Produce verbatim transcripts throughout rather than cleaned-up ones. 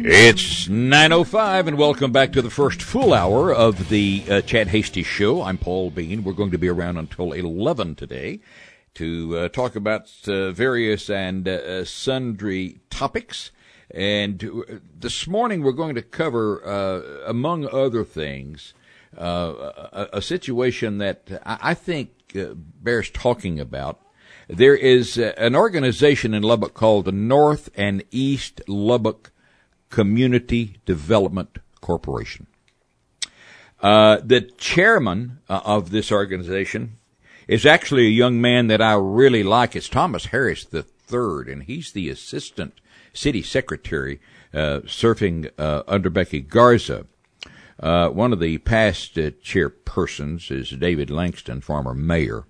It's nine oh five, and welcome back to the first full hour of the uh, Chad Hasty Show. I'm Paul Bean. We're going to be around until eleven today to uh, talk about uh, various and uh, sundry topics. And uh, this morning we're going to cover, uh, among other things, uh, a, a situation that I think uh, bears talking about. There is uh, an organization in Lubbock called the North and East Lubbock Community Development Corporation. Uh, the chairman uh, of this organization is actually a young man that I really like. It's Thomas Harris the third, and he's the assistant city secretary uh, serving uh, under Becky Garza. Uh, one of the past uh, chairpersons is David Langston, former mayor.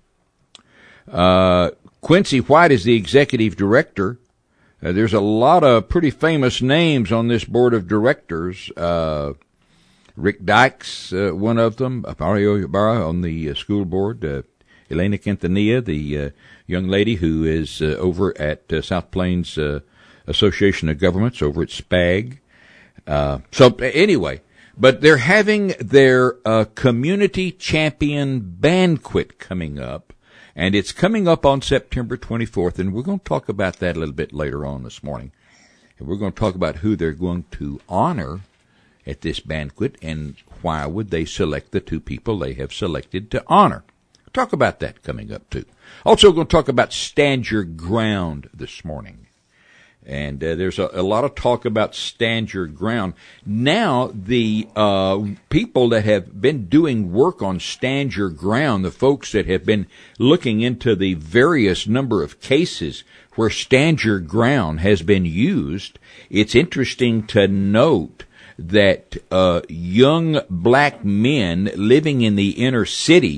Uh, Quincy White is the executive director. Uh, there's a lot of pretty famous names on this board of directors. Uh, Rick Dykes, uh, one of them, Mario Ibarra on the uh, school board, uh, Elena Quintanilla, the uh, young lady who is uh, over at uh, South Plains uh, Association of Governments, over at SPAG. Uh, so anyway, but they're having their uh, community champion banquet coming up. And it's coming up on September twenty-fourth, and we're going to talk about that a little bit later on this morning. And we're going to talk about who they're going to honor at this banquet and why would they select the two people they have selected to honor. We'll talk about that coming up, too. Also, we're going to talk about Stand Your Ground this morning. And uh, there's a, a lot of talk about stand your ground. Now, the uh, people that have been doing work on stand your ground, the folks that have been looking into the various number of cases where stand your ground has been used, it's interesting to note that uh, young black men living in the inner city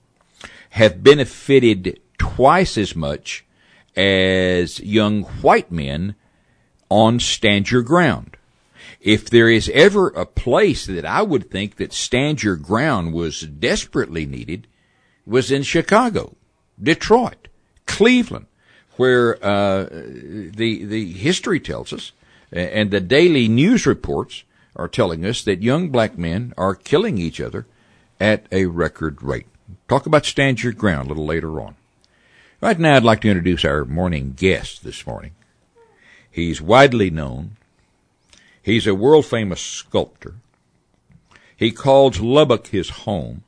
have benefited twice as much as young white men on Stand Your Ground. If there is ever a place that I would think that Stand Your Ground was desperately needed, was in Chicago, Detroit, Cleveland, where uh, the the history tells us, and the daily news reports are telling us that young black men are killing each other at a record rate. Talk about Stand Your Ground a little later on. Right now, I'd like to introduce our morning guest this morning. He's widely known. He's a world-famous sculptor. He calls Lubbock his home.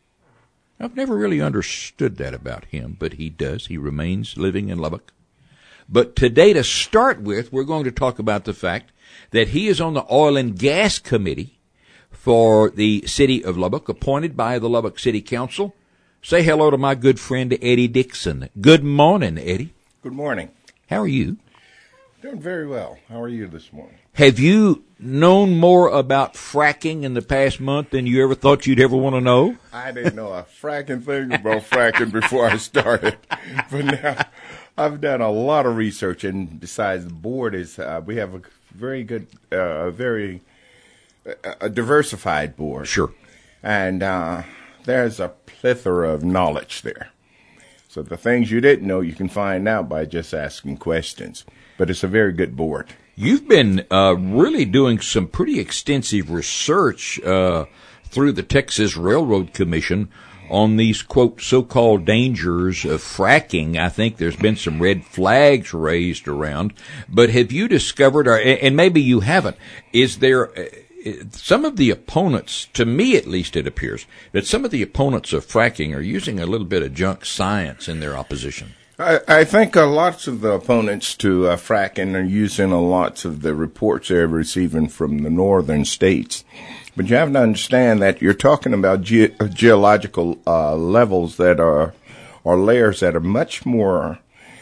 I've never really understood that about him, but he does. He remains living in Lubbock. But today, to start with, we're going to talk about the fact that he is on the Oil and Gas Committee for the city of Lubbock, appointed by the Lubbock City Council. Say hello to my good friend, Eddie Dixon. Good morning, Eddie. Good morning. How are you? Doing very well. How are you this morning? Have you known more about fracking in the past month than you ever thought you'd ever want to know? I didn't know a fracking thing about fracking before I started. But now I've done a lot of research, and besides the board is, uh, we have a very good, uh, very uh, a diversified board. Sure. And uh, there's a plethora of knowledge there. So the things you didn't know, you can find out by just asking questions. But it's a very good board. You've been uh, really doing some pretty extensive research uh, through the Texas Railroad Commission on these, quote, so-called dangers of fracking. I think there's been some red flags raised around. But have you discovered, or, and maybe you haven't, is there some of the opponents, to me at least it appears, that some of the opponents of fracking are using a little bit of junk science in their opposition? I, I think uh, lots of the opponents to uh, fracking are using a lots of the reports they're receiving from the northern states. But you have to understand that you're talking about ge- geological uh, levels that are, or layers that are much more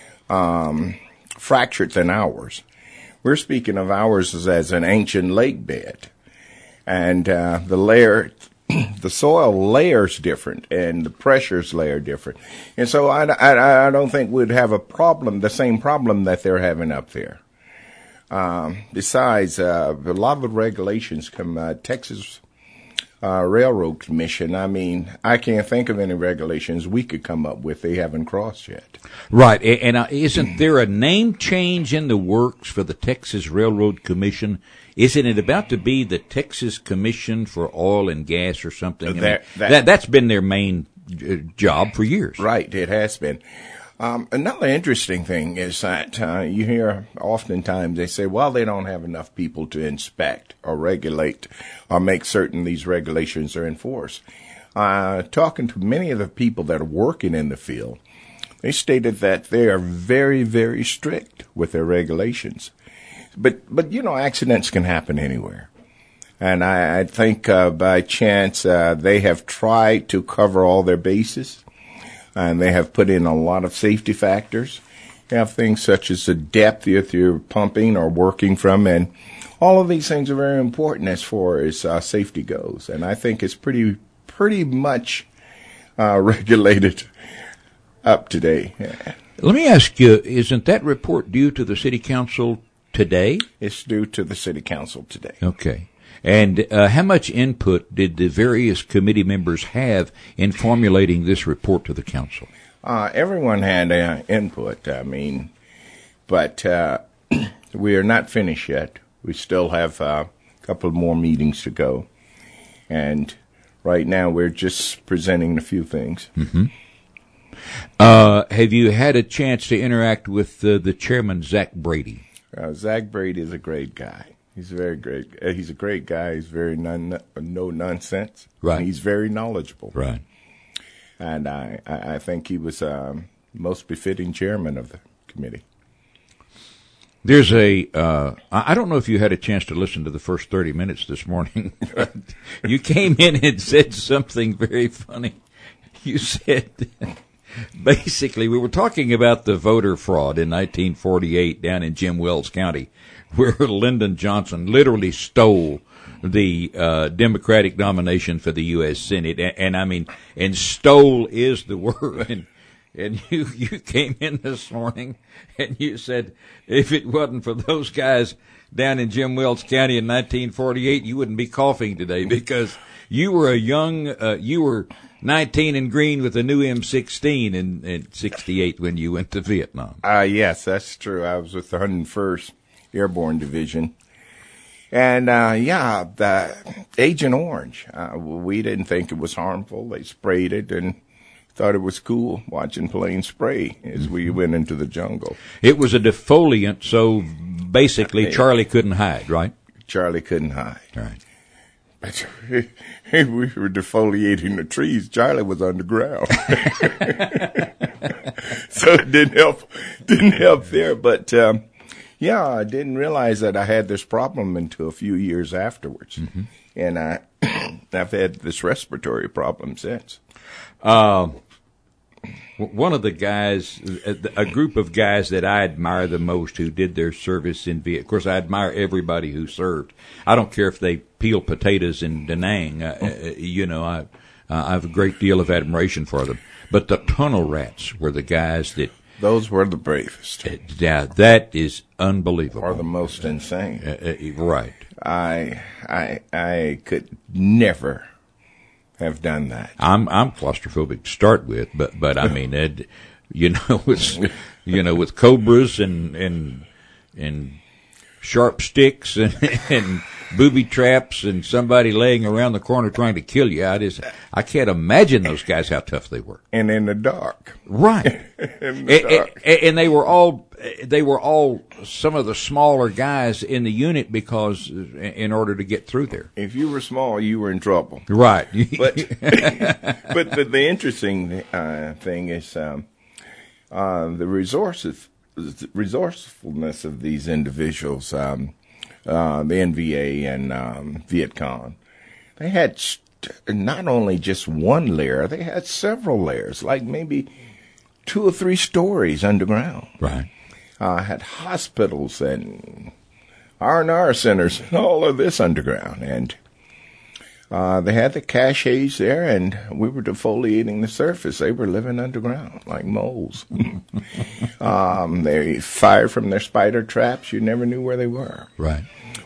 um, fractured than ours. We're speaking of ours as, as an ancient lake bed. And uh, the layer, the soil layer's different, and the pressures layer different. And so I, I, I don't think we'd have a problem, the same problem that they're having up there. Um, besides, uh, a lot of the regulations come, uh, Texas uh, Railroad Commission. I mean, I can't think of any regulations we could come up with they haven't crossed yet. Right. And uh, isn't there a name change in the works for the Texas Railroad Commission? Isn't it about to be the Texas Commission for Oil and Gas or something? I mean, That- that- that, that's been their main uh, job for years. Right, it has been. Um, another interesting thing is that uh, you hear oftentimes they say, well, they don't have enough people to inspect or regulate or make certain these regulations are enforced. Uh, talking to many of the people that are working in the field, they stated that they are very, very strict with their regulations. But, but you know, accidents can happen anywhere. And I, I think uh, by chance uh, they have tried to cover all their bases. And they have put in a lot of safety factors. You have things such as the depth that you're pumping or working from, and all of these things are very important as far as uh, safety goes. And I think it's pretty, pretty much uh, regulated up today. Yeah. Let me ask you, isn't that report due to the City Council today? It's due to the City Council today. Okay. And uh, how much input did the various committee members have in formulating this report to the council? Uh, everyone had uh, input, I mean, but uh, we are not finished yet. We still have uh, a couple more meetings to go. And right now we're just presenting a few things. Mm-hmm. Uh, have you had a chance to interact with uh, the chairman, Zach Brady? Uh, Zach Brady is a great guy. He's a very great. Uh, he's a great guy. He's very non, no nonsense. Right. He's very knowledgeable. Right. And I, I, I think he was um, most befitting chairman of the committee. There's a. Uh, I don't know if you had a chance to listen to the first thirty minutes this morning. But you came in and said something very funny. You said. Basically, we were talking about the voter fraud in nineteen forty-eight down in Jim Wells County, where Lyndon Johnson literally stole the uh, Democratic nomination for the U S Senate. And, and I mean, and stole is the word. And, and you, you came in this morning and you said, if it wasn't for those guys down in Jim Wells County in nineteen forty-eight, you wouldn't be coughing today because you were a young, uh, you were nineteen and green with a new M sixteen in, in sixty-eight when you went to Vietnam. Uh, yes, that's true. I was with the one hundred first Airborne Division. And, uh, yeah, the Agent Orange, uh, we didn't think it was harmful. They sprayed it and thought it was cool watching planes spray as we went into the jungle. It was a defoliant, so basically Charlie couldn't hide, right? Charlie couldn't hide. Right. But we were defoliating the trees. Charlie was underground. So it didn't help, didn't help there. But, um, yeah, I didn't realize that I had this problem until a few years afterwards. Mm-hmm. And I, I've had this respiratory problem since. Uh, one of the guys, a group of guys that I admire the most who did their service in Vietnam. Of course, I admire everybody who served. I don't care if they peel potatoes in Da Nang. Uh, you know, I, uh, I have a great deal of admiration for them. But the tunnel rats were the guys that... Those were the bravest. Uh, yeah, that is unbelievable. Or the most insane. Uh, uh, right. I, I, I could never have done that. I'm I'm claustrophobic to start with, but but I mean, it, you know, with you know, with cobras and and and sharp sticks and, and booby traps and somebody laying around the corner trying to kill you. I just I can't imagine those guys how tough they were. And in the dark, right? in the dark. And, and they were all they were all some of the smaller guys in the unit because in order to get through there. If you were small, you were in trouble. Right. But but the, the interesting uh, thing is um, uh, the resources. resourcefulness of these individuals, um, uh, the N V A and um, Viet Cong. They had st- not only just one layer, they had several layers, like maybe two or three stories underground. Right. Uh, had hospitals and R and R centers and all of this underground. And Uh, they had the caches there, and we were defoliating the surface. They were living underground like moles. um, they fired from their spider traps. You never knew where they were. Right.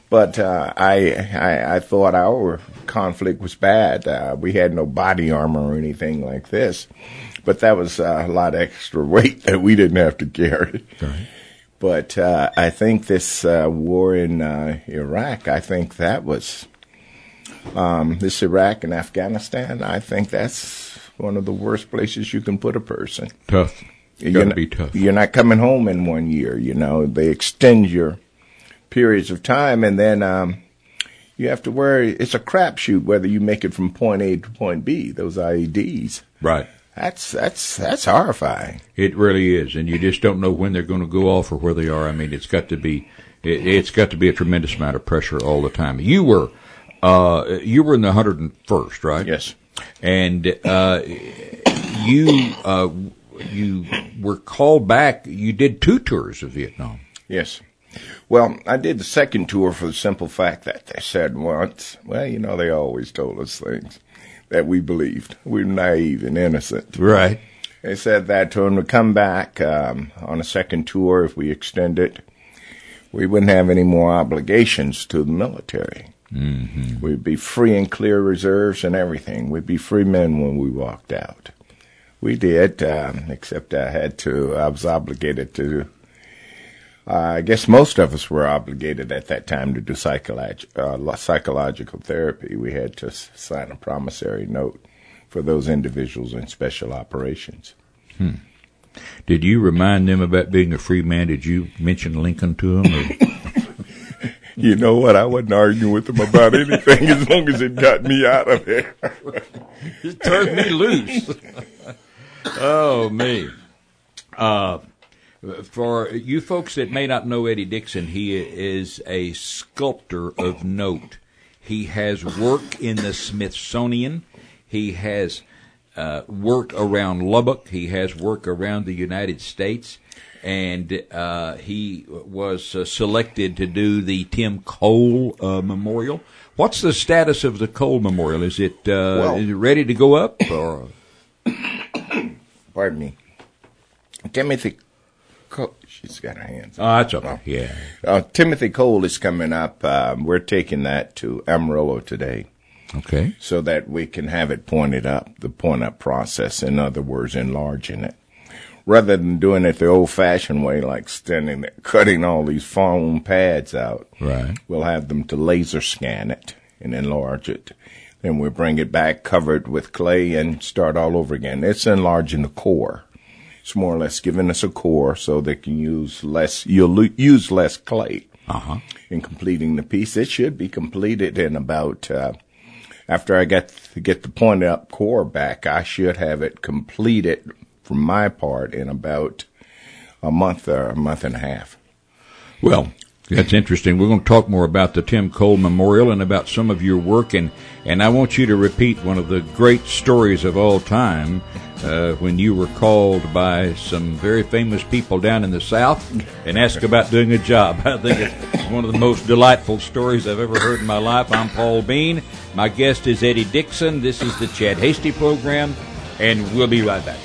But uh, I, I I thought our conflict was bad. Uh, we had no body armor or anything like this. But that was uh, a lot of extra weight that we didn't have to carry. Right. But uh, I think this uh, war in uh, Iraq, I think that was, um, this Iraq and Afghanistan, I think that's one of the worst places you can put a person. Tough. It's got to be tough. You're not coming home in one year, you know. They extend your periods of time, and then um, you have to worry. It's a crapshoot whether you make it from point A to point B, those I E Ds. Right. That's that's that's horrifying. It really is, and you just don't know when they're going to go off or where they are. I mean, it's got to be, it, it's got to be a tremendous amount of pressure all the time. You were, uh, you were in the one hundred first, right? Yes. And uh, you, uh, you were called back. You did two tours of Vietnam. Yes. Well, I did the second tour for the simple fact that they said once, well, you know, they always told us things that we believed. We were naive and innocent. Right. They said that to them to come back um, on a second tour, if we extend it, we wouldn't have any more obligations to the military. Mm-hmm. We'd be free and clear reserves and everything. We'd be free men when we walked out. We did, um, except I had to, I was obligated to, uh, I guess most of us were obligated at that time to do psycholog- uh, psychological therapy. We had to s- sign a promissory note for those individuals in special operations. Hmm. Did you remind them about being a free man? Did you mention Lincoln to them? Or? You know what? I wasn't arguing with them about anything as long as it got me out of there. It turned me loose. Oh, me. Uh, for you folks that may not know Eddie Dixon, he is a sculptor of note. He has work in the Smithsonian. He has uh, work around Lubbock. He has work around the United States. And uh, he was uh, selected to do the Tim Cole uh, Memorial. What's the status of the Cole Memorial? Is it uh, well, is it ready to go up? Or? Pardon me. Timothy Cole. She's got her hands up. Oh, that's okay. Yeah. Uh, Timothy Cole is coming up. Um, we're taking that to Amarillo today. Okay. So that we can have it pointed up, the point-up process. In other words, enlarging it. Rather than doing it the old-fashioned way, like standing there, cutting all these foam pads out, right? We'll have them to laser scan it and enlarge it. Then we'll bring it back, cover it with clay, and start all over again. It's enlarging the core. It's more or less giving us a core so they can use less. You'll lo- use less clay uh-huh. in completing the piece. It should be completed in about. Uh, after I get to get the point-up core back, I should have it completed. For my part, in about a month or a month and a half. Well, that's interesting. We're going to talk more about the Tim Cole Memorial and about some of your work, and, and I want you to repeat one of the great stories of all time uh, when you were called by some very famous people down in the South and asked about doing a job. I think it's one of the most delightful stories I've ever heard in my life. I'm Paul Bean. My guest is Eddie Dixon. This is the Chad Hasty program, and we'll be right back.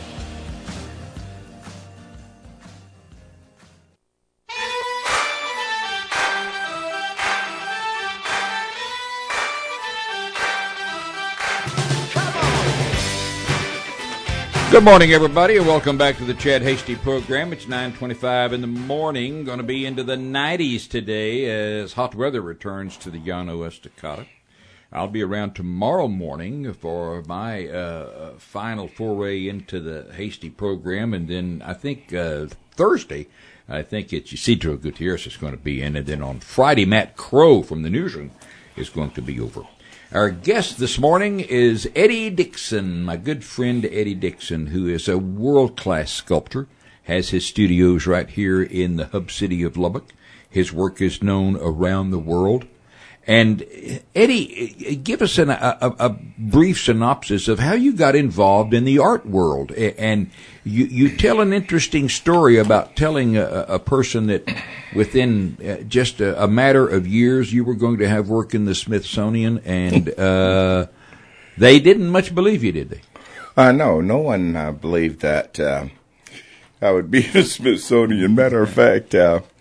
Good morning, everybody, and welcome back to the Chad Hasty program. It's nine twenty-five in the morning. Going to be into the nineties today as hot weather returns to the Llano Estacado. I'll be around tomorrow morning for my uh, final foray into the Hasty program, and then I think uh, Thursday, I think it's Isidro Gutierrez is going to be in, and then on Friday, Matt Crow from the newsroom is going to be over. Our guest this morning is Eddie Dixon, my good friend Eddie Dixon, who is a world-class sculptor, has his studios right here in the hub city of Lubbock. His work is known around the world. And Eddie, give us an, a, a brief synopsis of how you got involved in the art world. And you, you tell an interesting story about telling a, a person that within just a, a matter of years you were going to have work in the Smithsonian, and uh, they didn't much believe you, did they? Uh, no, no one uh, believed that uh, I would be in the Smithsonian. Matter of fact, uh,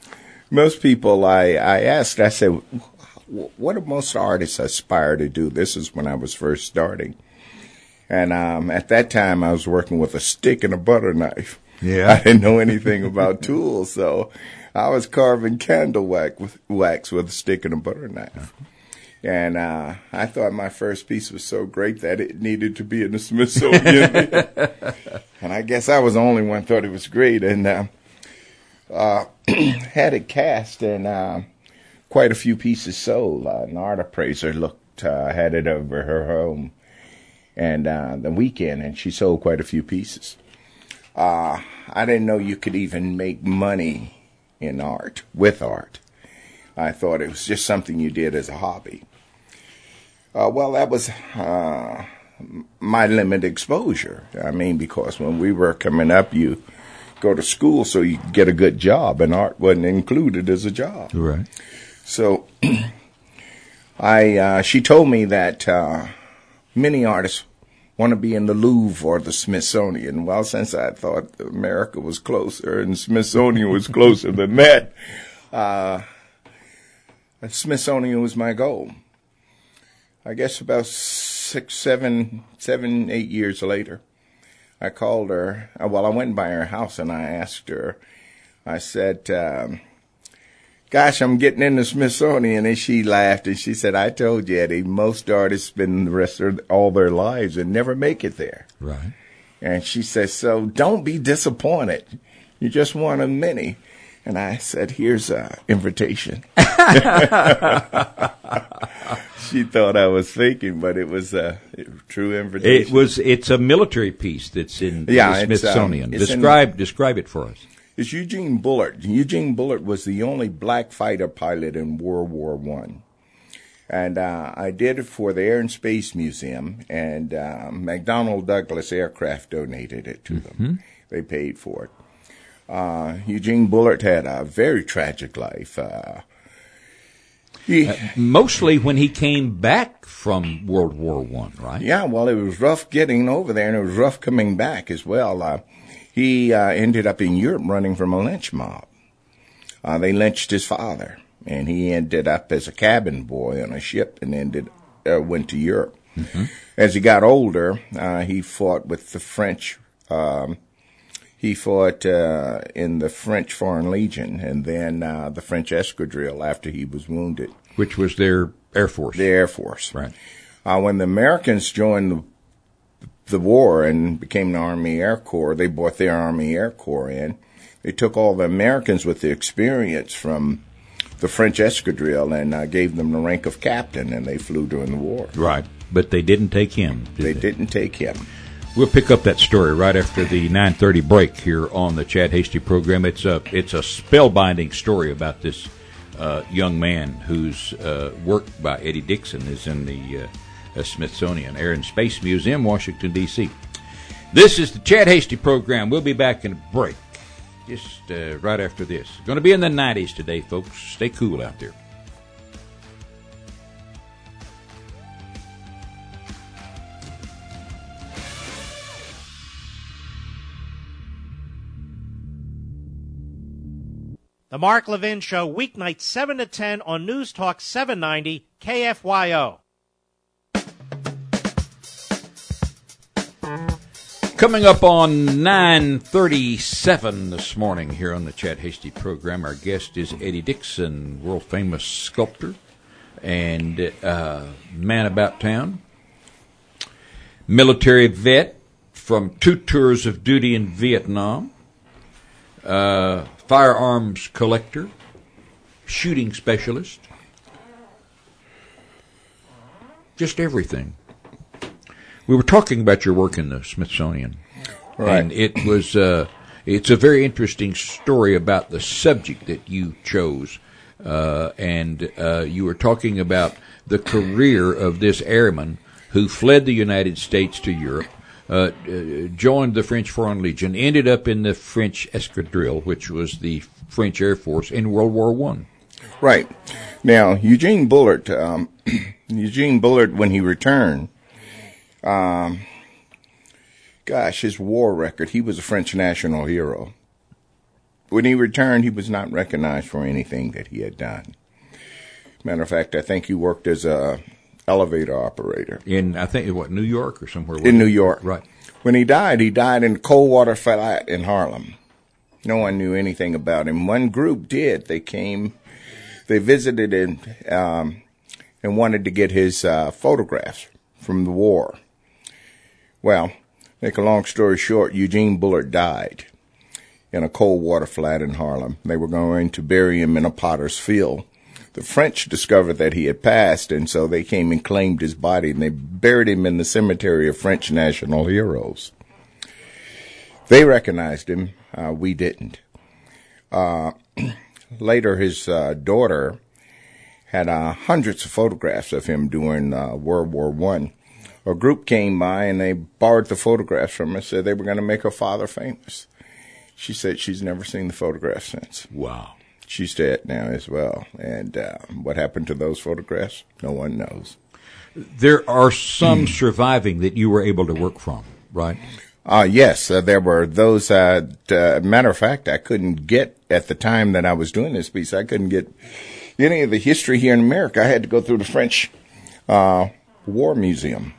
most people I, I asked, I said, what do most artists aspire to do? This is when I was first starting. And um, at that time, I was working with a stick and a butter knife. Yeah. I didn't know anything about tools, so I was carving candle wax with, wax with a stick and a butter knife. And uh, I thought my first piece was so great that it needed to be in the Smithsonian. And I guess I was the only one who thought it was great. And uh, uh, had it cast, and uh, quite a few pieces sold. Uh, an art appraiser looked, uh, had it over her home, and uh, the weekend, and she sold quite a few pieces. Uh, I didn't know you could even make money in art, with art. I thought it was just something you did as a hobby. Uh, well, that was uh, my limited exposure. I mean, because when we were coming up, you go to school so you could get a good job, and art wasn't included as a job. Right. So I, uh, she told me that uh, many artists want to be in the Louvre or the Smithsonian. Well, since I thought America was closer and Smithsonian was closer than that, uh, the Smithsonian was my goal. I guess about six, seven, seven, eight years later, I called her. Well, I went by her house and I asked her, I said, um, gosh, I'm getting in the Smithsonian. And she laughed and she said, I told you, Eddie, most artists spend the rest of all their lives and never make it there. Right. And she said, so don't be disappointed. You're just one of many. And I said, here's an invitation. She thought I was faking, but it was a true invitation. It was. It's a military piece that's in yeah, the Smithsonian. It's, um, it's describe in, describe it for us. It's Eugene Bullard. Eugene Bullard was the only black fighter pilot in World War One, and uh, I did it for the Air and Space Museum, and uh, McDonnell Douglas Aircraft donated it to mm-hmm. them. They paid for it. Uh, Eugene Bullard had a very tragic life. Uh, he, uh, mostly when he came back from World War One, right? Yeah, well, it was rough getting over there, and it was rough coming back as well. Uh, he uh, ended up in Europe running from a lynch mob. Uh, they lynched his father, and he ended up as a cabin boy on a ship and ended uh, went to Europe. Mm-hmm. As he got older, uh, he fought with the French. Um, He fought uh, in the French Foreign Legion and then uh, the French Escadrille after he was wounded. Which was their Air Force. The Air Force. Right. Uh, when the Americans joined the, the war and became the Army Air Corps, they brought their Army Air Corps in. They took all the Americans with the experience from the French Escadrille and uh, gave them the rank of captain, and they flew during the war. Right. But they didn't take him, did they? They didn't take him. We'll pick up that story right after the nine thirty break here on the Chad Hasty program. It's a it's a spellbinding story about this uh, young man whose uh, work by Eddie Dixon is in the uh, uh, Smithsonian Air and Space Museum, Washington, D C This is the Chad Hasty program. We'll be back in a break just uh, right after this. Going to be in the nineties today, folks. Stay cool out there. The Mark Levin Show, weeknights seven to ten on News Talk seven ninety K F Y O. Coming up on nine thirty-seven this morning here on the Chad Hasty program, our guest is Eddie Dixon, world-famous sculptor and uh, man about town, military vet from two tours of duty in Vietnam, uh, firearms collector, shooting specialist, just everything. We were talking about your work in the Smithsonian, right. And it was uh, it's a very interesting story about the subject that you chose, uh, and uh, you were talking about the career of this airman who fled the United States to Europe, uh, uh, joined the French Foreign Legion, ended up in the French Escadrille, which was the French Air Force in World War One. Right. Now, Eugene Bullard, um, Eugene Bullard, when he returned, um, gosh, his war record, he was a French national hero. when he returned, he was not recognized for anything that he had done. Matter of fact, I think he worked as a elevator operator. In, I think, what, New York or somewhere? In New York. Right. When he died, he died in Coldwater Flat in Harlem. No one knew anything about him. One group did. They came, they visited him um, and wanted to get his uh, photographs from the war. Well, make a long story short, Eugene Bullard died in a Coldwater Flat in Harlem. They were going to bury him in a potter's field. The French discovered that he had passed, and so they came and claimed his body, and they buried him in the cemetery of French national heroes. They recognized him. Uh, we didn't. Uh, later, his uh, daughter had uh, hundreds of photographs of him during uh, World War One. A group came by, and they borrowed the photographs from her, said they were going to make her father famous. She said she's never seen the photographs since. Wow. She's dead now as well. And uh, what happened to those photographs, no one knows. There are some surviving that you were able to work from, right? Uh, yes, uh, there were those. Uh, uh, matter of fact, I couldn't get, at the time that I was doing this piece, I couldn't get any of the history here in America. I had to go through the French uh, War Museum,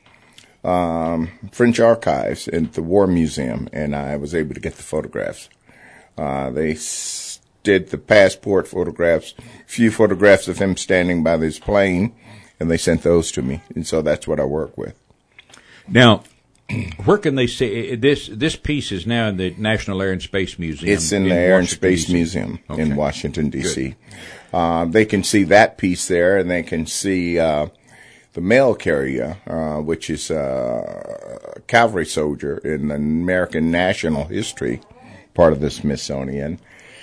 um, French archives and the War Museum, and I was able to get the photographs. Uh, they s- did the passport photographs, a few photographs of him standing by this plane, and they sent those to me, and so that's what I work with. Now, where can they see this? This piece is now in the National Air and Space Museum. It's in, in the Air Washington, and Space D C Museum okay. in Washington, D C Uh, they can see that piece there, and they can see uh, the mail carrier, uh, which is uh, a cavalry soldier in the American national history, part of the Smithsonian.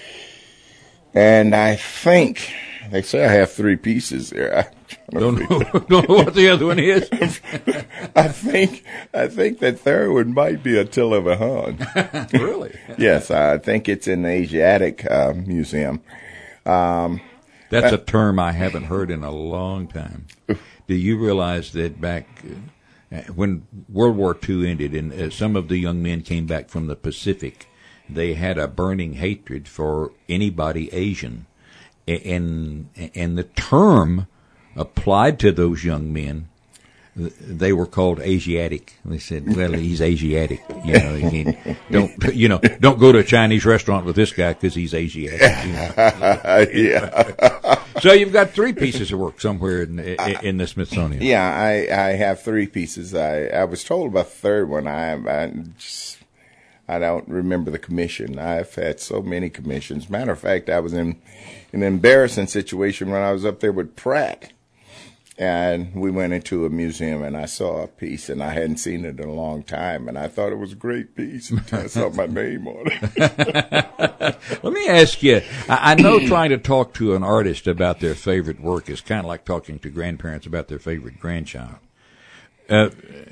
And I think they say I have three pieces there. I don't know, don't know what the other one is. I think I think the third one might be Attila the Hun. Really? Yes, I think it's in the Asiatic uh, Museum. Um, That's a term I haven't heard in a long time. Do you realize that back uh, when World War Two ended and uh, some of the young men came back from the Pacific, they had a burning hatred for anybody Asian. And and the term applied to those young men, they were called Asiatic. They said, "Well, he's Asiatic. You know, you can't, don't you know? Don't go to a Chinese restaurant with this guy because he's Asiatic." You know? Yeah. So you've got three pieces of work somewhere in in the Smithsonian. Yeah, I I have three pieces. I I was told about the third one. I I just. I don't remember the commission. I've had so many commissions. Matter of fact, I was in an embarrassing situation when I was up there with Pratt. And we went into a museum, and I saw a piece, and I hadn't seen it in a long time, and I thought it was a great piece until I saw my name on it. Let me ask you, I know trying to talk to an artist about their favorite work is kind of like talking to grandparents about their favorite grandchild. Uh,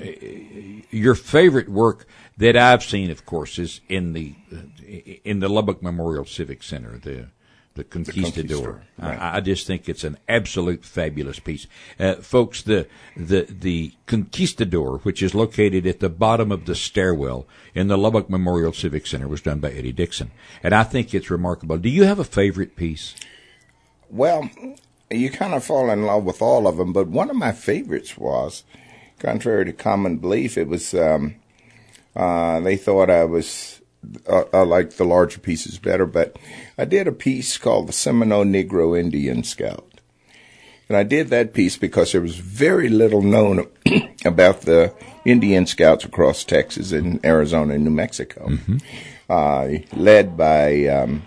your favorite work that I've seen, of course, is in the in the Lubbock Memorial Civic Center, the the Conquistador. The Conquistador, right. I, I just think it's an absolute fabulous piece, uh, folks. The the the Conquistador, which is located at the bottom of the stairwell in the Lubbock Memorial Civic Center, was done by Eddie Dixon, and I think it's remarkable. Do you have a favorite piece? Well, you kind of fall in love with all of them, but one of my favorites was, contrary to common belief, it was. Um, Uh, they thought I was, uh, I liked the larger pieces better, but I did a piece called the Seminole Negro Indian Scout. And I did that piece because there was very little known about the Indian Scouts across Texas and Arizona and New Mexico, mm-hmm. uh, led by um,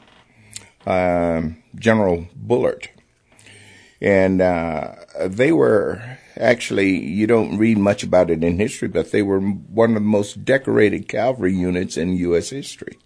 uh, General Bullard. And uh, they were... Actually, you don't read much about it in history, but they were one of the most decorated cavalry units in U S history.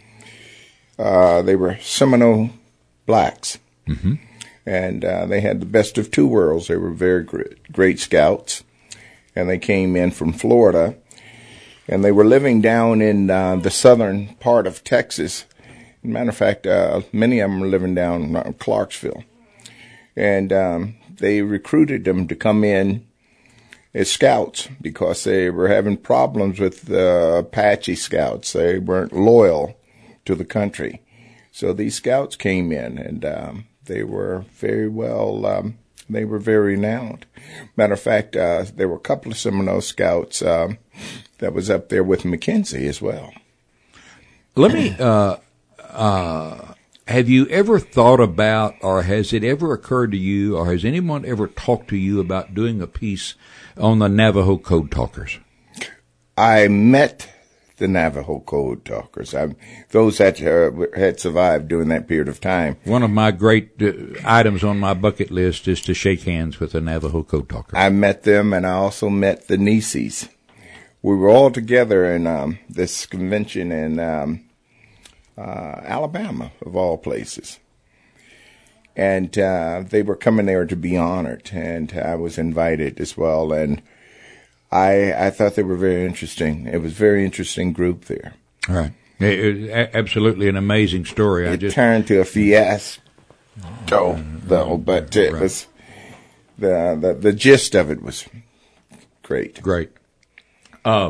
Uh, they were Seminole blacks, mm-hmm. and uh, they had the best of two worlds. They were very great, great scouts, and they came in from Florida, and they were living down in uh, the southern part of Texas. As a matter of fact, uh, many of them were living down in Clarksville, and um, they recruited them to come in as scouts because they were having problems with the Apache scouts. They weren't loyal to the country. So these scouts came in, and um, they were very well, um, they were very renowned. Matter of fact, uh, there were a couple of Seminole scouts um, that was up there with Mackenzie as well. Let me, uh, uh, have you ever thought about, or has it ever occurred to you, or has anyone ever talked to you about doing a piece on the Navajo Code Talkers? I met the Navajo Code Talkers, I, those that uh, had survived during that period of time. One of my great uh, items on my bucket list is to shake hands with the Navajo Code Talkers. I met them, and I also met the Nisis. We were all together in um, this convention in um, uh, Alabama, of all places. And uh, they were coming there to be honored, and I was invited as well, and I, I thought they were very interesting. It was a very interesting group there. All right. It, it, absolutely an amazing story. It I just turned to a fiasco, though, but it right. was the, the the gist of it was great. Great. Uh,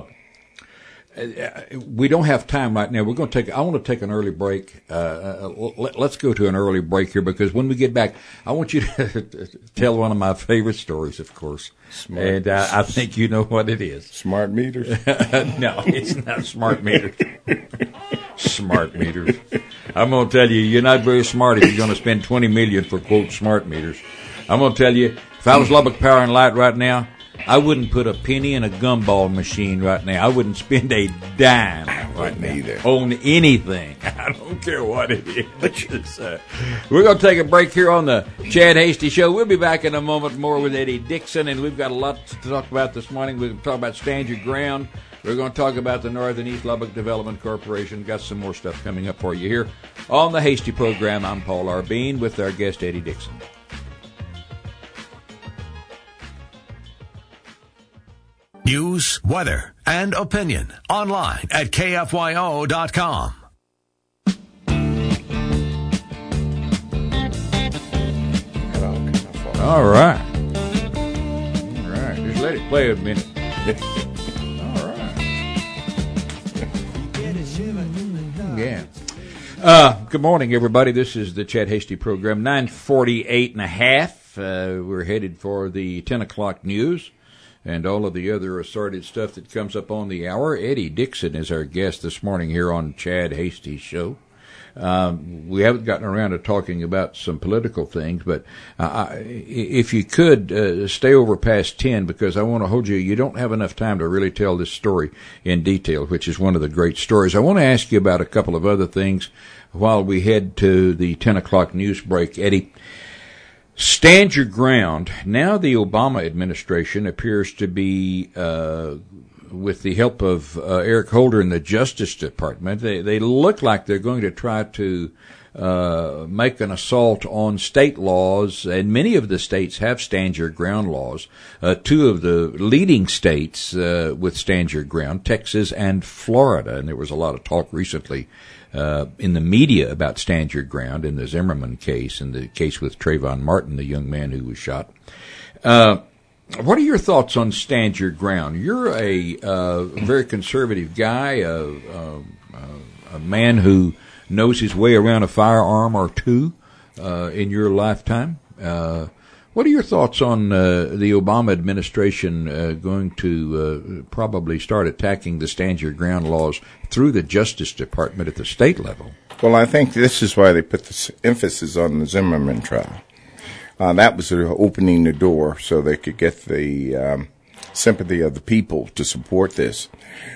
we don't have time right now. We're going to take. I want to take an early break. Uh, let, let's go to an early break here, because when we get back, I want you to tell one of my favorite stories, of course. Smart. And uh, I think you know what it is. Smart meters? No, it's not smart meters. Smart meters. I'm going to tell you, you're not very smart if you're going to spend twenty million dollars for quote smart meters. I'm going to tell you, if I was Lubbock Power and Light right now, I wouldn't put a penny in a gumball machine right now. I wouldn't spend a dime right now either. on anything. I don't care what it is. uh, we're going to take a break here on the Chad Hasty Show. We'll be back in a moment more with Eddie Dixon, and we've got a lot to talk about this morning. We're going to talk about Stand Your Ground. We're going to talk about the Northern East Lubbock Development Corporation. Got some more stuff coming up for you here on the Hasty Program. I'm Paul R. Bean with our guest Eddie Dixon. News, weather, and opinion online at K F Y O dot com. All right. All right. Just let it play a minute. All right. Yeah. Uh, good morning, everybody. This is the Chad Hasty Program, nine forty-eight and a half. Uh, we're headed for the ten o'clock news and all of the other assorted stuff that comes up on the hour. Eddie Dixon is our guest this morning here on Chad Hasty's show. Um, we haven't gotten around to talking about some political things, but uh, I, if you could uh, stay over past ten, because I want to hold you. You don't have enough time to really tell this story in detail, which is one of the great stories. I want to ask you about a couple of other things while we head to the ten o'clock news break. Eddie, Stand Your Ground. Now the Obama administration appears to be, uh, with the help of uh, Eric Holder in the Justice Department, they, they look like they're going to try to uh, make an assault on state laws, and many of the states have Stand Your Ground laws. Uh, two of the leading states uh, with Stand Your Ground, Texas and Florida, and there was a lot of talk recently Uh, in the media about Stand Your Ground in the Zimmerman case and the case with Trayvon Martin, the young man who was shot. Uh, what are your thoughts on Stand Your Ground? You're a uh, very conservative guy, a, a, a man who knows his way around a firearm or two uh, in your lifetime. Uh, what are your thoughts on uh, the Obama administration uh, going to uh, probably start attacking the Stand Your Ground laws through the Justice Department at the state level? Well, I think this is why they put this emphasis on the Zimmerman trial. Uh, that was opening the door so they could get the um, sympathy of the people to support this.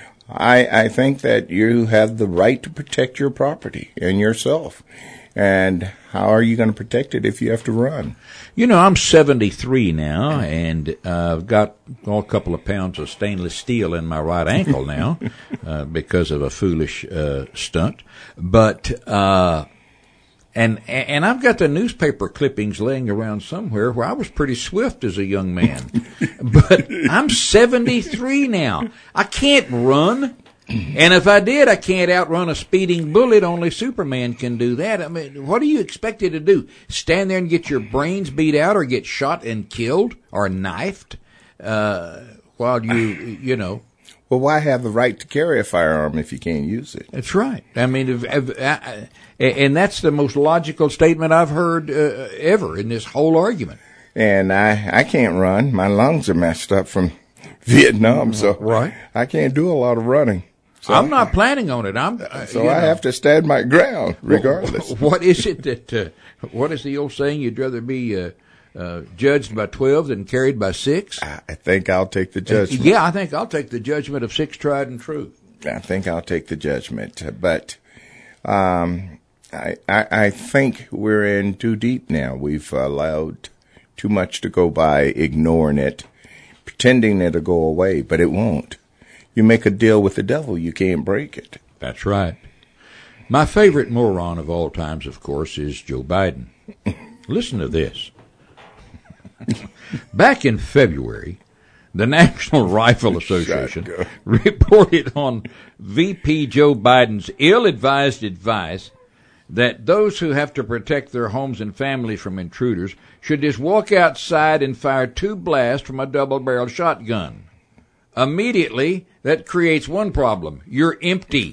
I, I think that you have the right to protect your property and yourself. And how are you going to protect it if you have to run? You know, I'm seventy-three now, and uh, I've got well, a couple of pounds of stainless steel in my right ankle now uh, because of a foolish uh, stunt. But uh, and and I've got the newspaper clippings laying around somewhere where I was pretty swift as a young man. But I'm seventy-three now. I can't run. And if I did, I can't outrun a speeding bullet. Only Superman can do that. I mean, what do you expect you to do? Stand there and get your brains beat out or get shot and killed or knifed uh, while you, you know. Well, why have the right to carry a firearm if you can't use it? That's right. I mean, if, if, uh, and that's the most logical statement I've heard uh, ever in this whole argument. And I, I can't run. My lungs are messed up from Vietnam, so right. I can't do a lot of running. So I'm not planning on it. I'm uh, so you I know. have to stand my ground regardless. What is it that? Uh, what is the old saying? You'd rather be uh, uh, judged by twelve than carried by six. I think I'll take the judgment. Yeah, I think I'll take the judgment of six tried and true. I think I'll take the judgment, but um, I, I I think we're in too deep now. We've allowed too much to go by, ignoring it, pretending it'll go away, but it won't. You make a deal with the devil, you can't break it. That's right. My favorite moron of all times, of course, is Joe Biden. Listen to this. Back in February, the National Rifle Association reported on V P Joe Biden's ill-advised advice that those who have to protect their homes and families from intruders should just walk outside and fire two blasts from a double-barreled shotgun. Immediately, that creates one problem. You're empty.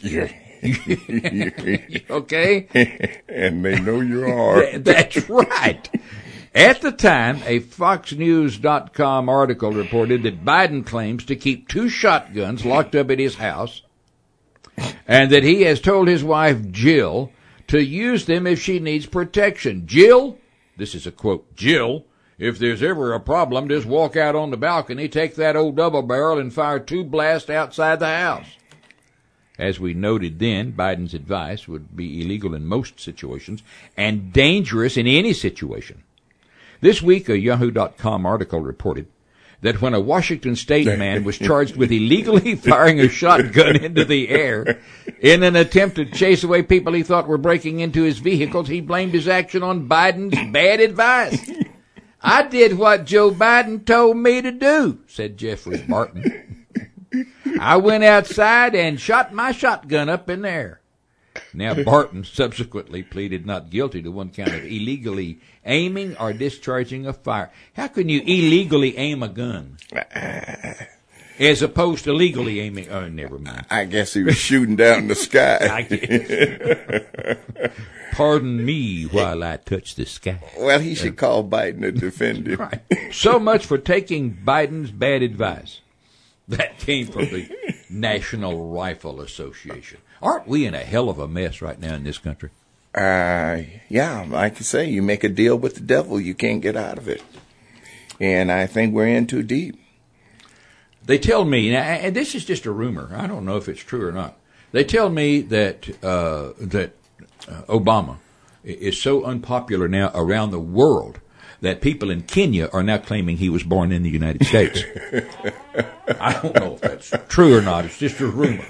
Okay? And they know you are. That's right. At the time, a Fox News dot com article reported that Biden claims to keep two shotguns locked up at his house and that he has told his wife, Jill, to use them if she needs protection. Jill, this is a quote, Jill, if there's ever a problem, just walk out on the balcony, take that old double barrel, and fire two blasts outside the house. As we noted then, Biden's advice would be illegal in most situations and dangerous in any situation. This week, a Yahoo dot com article reported that when a Washington State man was charged with illegally firing a shotgun into the air in an attempt to chase away people he thought were breaking into his vehicles, he blamed his action on Biden's bad advice. I did what Joe Biden told me to do, said Jeffrey Barton. I went outside and shot my shotgun up in the air. Now, Barton subsequently pleaded not guilty to one count of illegally aiming or discharging a fire. How can you illegally aim a gun? As opposed to legally aiming. Oh, never mind. I guess he was shooting down the sky. I guess. Pardon me while I touch the sky. Well, he should call Biden to defend him. Right. So much for taking Biden's bad advice. That came from the National Rifle Association. Aren't we in a hell of a mess right now in this country? Uh, yeah, like I say, you make a deal with the devil, you can't get out of it. And I think we're in too deep. They tell me, and this is just a rumor, I don't know if it's true or not. They tell me that uh, that uh, Obama is so unpopular now around the world that people in Kenya are now claiming he was born in the United States. I don't know if that's true or not. It's just a rumor.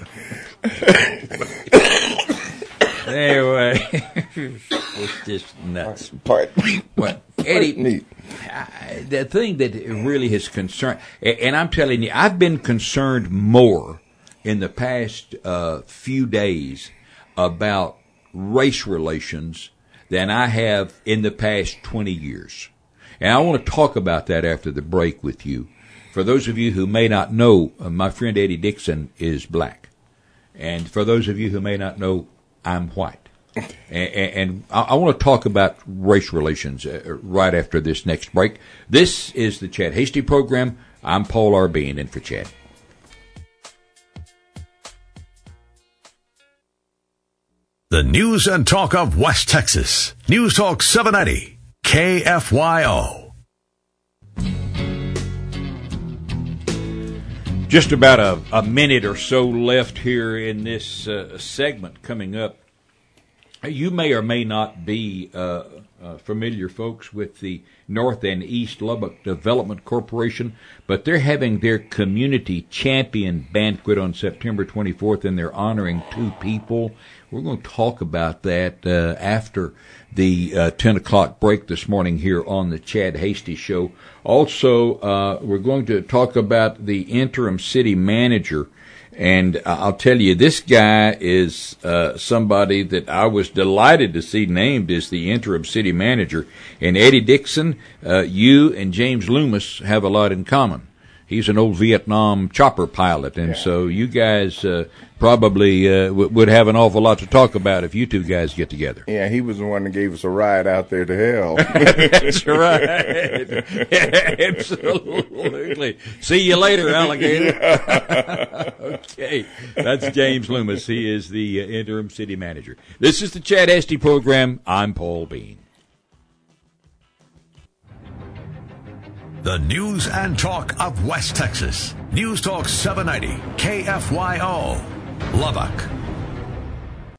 Anyway, it's just nuts. Part, Well, Eddie, I, the thing that really has concerned, and I'm telling you, I've been concerned more in the past uh, few days about race relations than I have in the past twenty years. And I want to talk about that after the break with you. For those of you who may not know, uh, my friend Eddie Dixon is black. And for those of you who may not know, I'm white. And, and I, I want to talk about race relations uh, right after this next break. This is the Chad Hasty Program. I'm Paul R. Bean in for Chad. The news and talk of West Texas. News Talk seven ninety. K F Y O. Just about a, a minute or so left here in this uh, segment coming up. You may or may not be uh, uh, familiar, folks, with the North and East Lubbock Development Corporation, but they're having their Community Champion Banquet on September twenty-fourth, and they're honoring two people. We're going to talk about that uh, after the uh, ten o'clock break this morning here on the Chad Hasty Show. Also, uh, we're going to talk about the interim city manager. And I'll tell you, this guy is uh, somebody that I was delighted to see named as the interim city manager. And Eddie Dixon, uh, you and James Loomis have a lot in common. he's an old Vietnam chopper pilot, and yeah. so you guys uh, probably uh, w- would have an awful lot to talk about if you two guys get together. Yeah, he was the one that gave us a ride out there to hell. That's right. Absolutely. See you later, alligator. Okay, that's James Loomis. He is the uh, interim city manager. This is the Chad Hesty program. I'm Paul Bean. The news and talk of West Texas. News Talk seven ninety, K F Y O, Lubbock.